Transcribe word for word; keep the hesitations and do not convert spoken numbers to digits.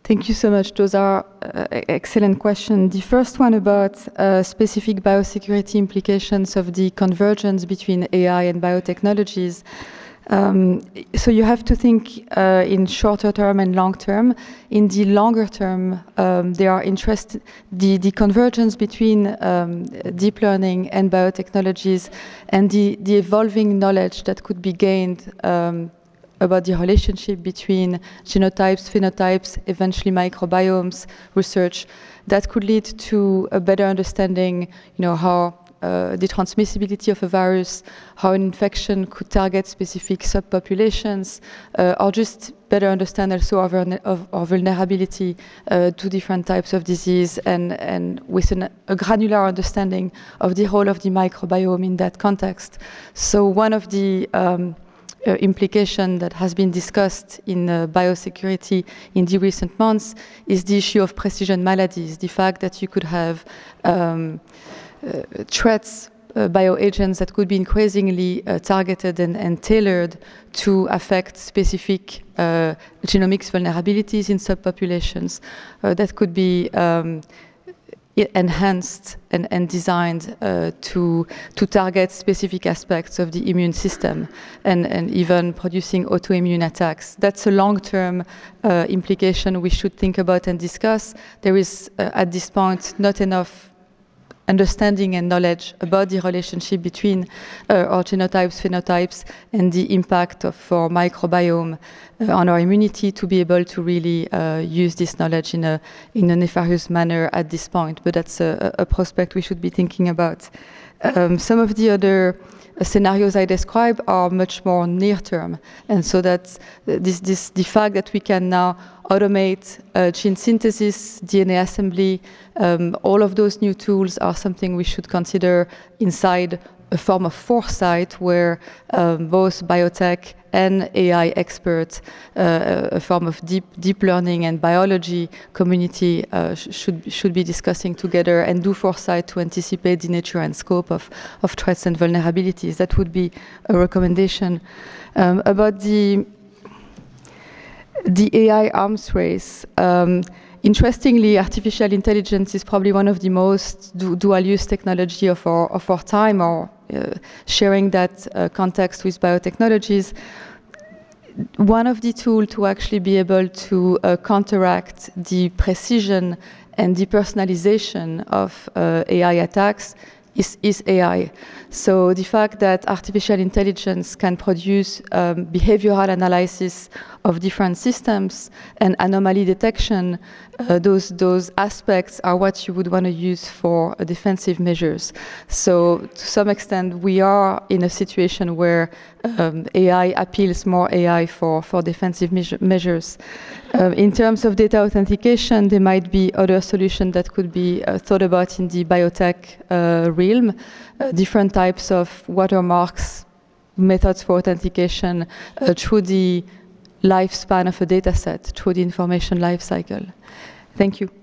Thank you so much. Those are uh, excellent questions. The first one about uh, specific biosecurity implications of the convergence between A I and biotechnologies. Um, so you have to think uh, in shorter term and long term. In the longer term, um, they are interested, the, the convergence between um, deep learning and biotechnologies and the, the evolving knowledge that could be gained um, about the relationship between genotypes, phenotypes, eventually microbiomes research, that could lead to a better understanding, you know, how uh, the transmissibility of a virus, how an infection could target specific subpopulations, uh, or just better understand also our, of, our vulnerability uh, to different types of disease, and, and with an, a granular understanding of the whole of the microbiome in that context. So one of the um, Uh, implication that has been discussed in uh, biosecurity in the recent months is the issue of precision maladies, the fact that you could have um, uh, threats, uh, bioagents that could be increasingly uh, targeted and, and tailored to affect specific uh, genomics vulnerabilities in subpopulations. Uh, that could be um, enhanced and, and designed uh, to, to target specific aspects of the immune system, and, and even producing autoimmune attacks. That's a long-term uh, implication we should think about and discuss. There is, uh, at this point, not enough understanding and knowledge about the relationship between uh, our genotypes, phenotypes, and the impact of our microbiome uh, on our immunity to be able to really uh, use this knowledge in a, in a nefarious manner at this point. But that's a, a prospect we should be thinking about. Um, some of the other uh, scenarios I describe are much more near-term, and so that's uh, this, this, the fact that we can now automate uh, gene synthesis, D N A assembly, um, all of those new tools are something we should consider inside a form of foresight where um, both biotech and A I experts, uh, a form of deep deep learning and biology community uh, sh should should be discussing together and do foresight to anticipate the nature and scope of, of threats and vulnerabilities. That would be a recommendation. Um, about the The A I arms race. Um, interestingly, artificial intelligence is probably one of the most du dual-use technology of our, of our time, or uh, sharing that uh, context with biotechnologies. One of the tools to actually be able to uh, counteract the precision and the personalization of uh, A I attacks is, is A I. So the fact that artificial intelligence can produce um, behavioral analysis of different systems and anomaly detection, uh, those, those aspects are what you would want to use for uh, defensive measures. So to some extent, we are in a situation where um, A I appeals more A I for, for defensive measure, measures. Uh, in terms of data authentication, there might be other solutions that could be uh, thought about in the biotech uh, realm, uh, different types of watermarks, methods for authentication uh, through the lifespan of a data set, through the information life cycle. Thank you.